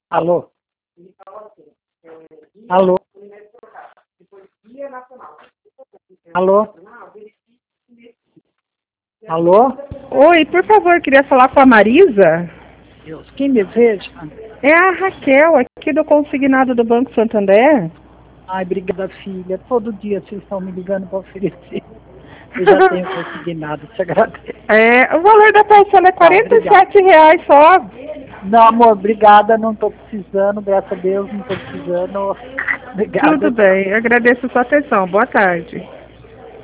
Alô? Alô? Alô? Alô? Oi, por favor, queria falar com a Marisa. Deus, quem deseja? É a Raquel, aqui do consignado do Banco Santander. Ai, obrigada, filha. Todo dia vocês estão me ligando para oferecer. Eu já tenho consignado, te agradeço. O valor da parcela é Tá, obrigada. R$ 47 só. Não, amor, obrigada, não estou precisando, graças a Deus, não estou precisando. Obrigada, Tudo tchau. bem, agradeço a sua atenção. Boa tarde.